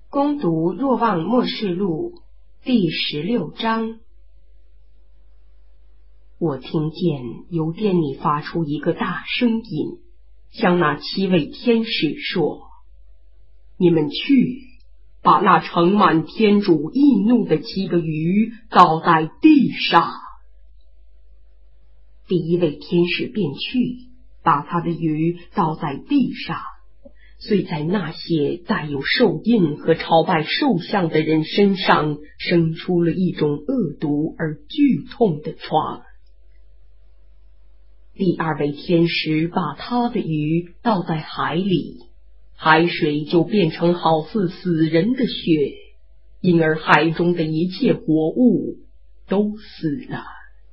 攻读《若望默示录》第16章。我听见由殿里发出一个大声音，向那7位天使说：你们去，把那盛满天主义怒的7个鱼倒在地上。第1位天使便去，把他的鱼倒在地上，遂在那些带有兽印和朝拜兽像的人身上生出了一种恶毒而剧痛的疮。第2位天使把他的鱼倒在海里，海水就变成好似死人的血，因而海中的一切活物都死了。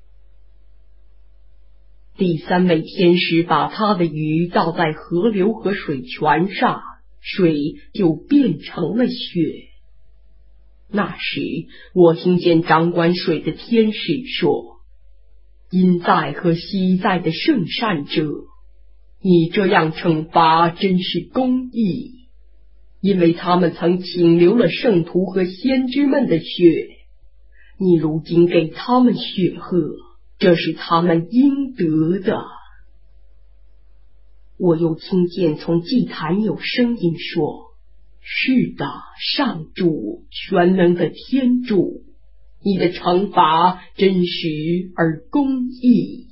第3位天使把他的鱼倒在河流和水泉上，水就变成了血。那时我听见掌管水的天使说：因在和昔在的圣善者，你这样惩罚真是公义，因为他们曾倾流了圣徒和先知们的血，你如今给他们血喝，这是他们应得的。我又听见从祭坛有声音说：是的，上主，全能的天主，你的惩罚真实而公义。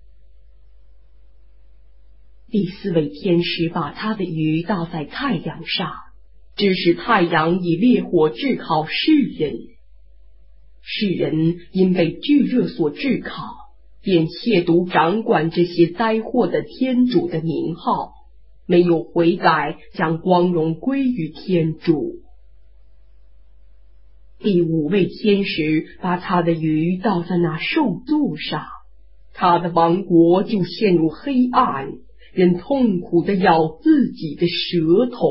第4位天使把他的鱼倒在太阳上，致使太阳以烈火炙烤世人。世人因被巨热所炙烤，便亵渎掌管这些灾祸的天主的名号，没有悔改，将光荣归于天主。第5位天使把他的鱼倒在那兽座上，他的王国就陷入黑暗，人痛苦地咬自己的舌头。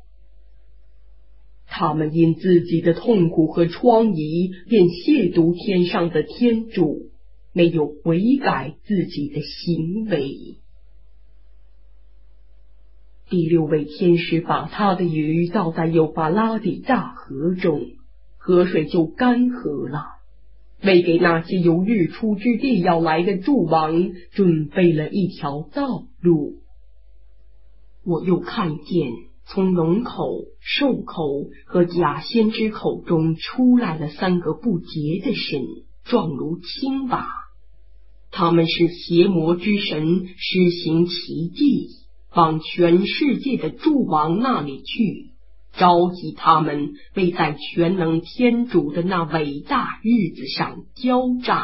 他们因自己的痛苦和疮痍，便亵渎天上的天主，没有悔改自己的行为。第6位天使把他的鱼倒在幼发拉底大河中，河水就干涸了，为给那些由日出之地要来的诸王准备了一条道路。我又看见从龙口、兽口和假先知口中出来了3个不洁的神，状如青蛙。他们是邪魔之神，施行奇迹，往全世界的诸王那里去，召集他们为在全能天主的那伟大日子上交债。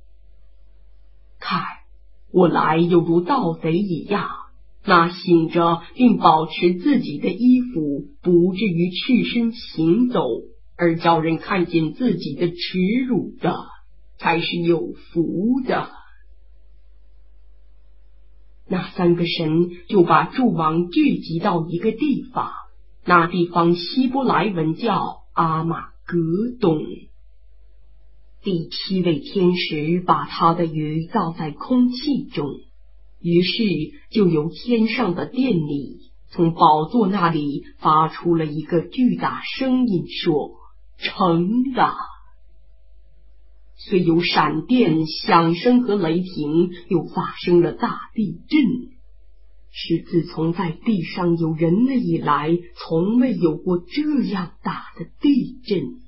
看，我来犹如盗贼一样，那醒着并保持自己的衣服，不至于赤身行走，而叫人看见自己的耻辱的，才是有福的。那3个神就把诸王聚集到一个地方，那地方希伯来文叫阿玛格东。第7位天使把他的鱼倒在空气中，于是就由天上的殿里，从宝座那里发出了一个巨大声音说：成了。虽有闪电、响声和雷霆，又发生了大地震，是自从在地上有人类以来，从未有过这样大的地震。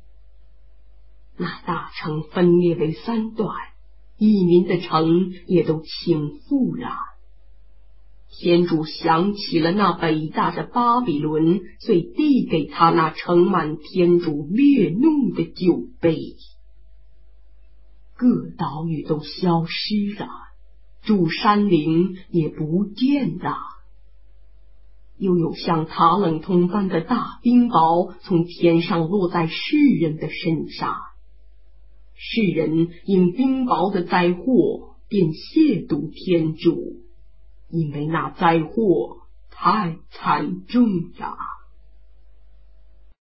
那大城分裂为3段，异民的城也都倾覆了。天主想起了那伟大的巴比伦，遂递给他那盛满天主烈怒的酒杯。各岛屿都消失了，诸山陵也不见了。又有像塔冷通般的大冰雹从天上落在世人的身上，世人因冰雹的灾祸便亵渎天主，因为那灾祸太惨重了。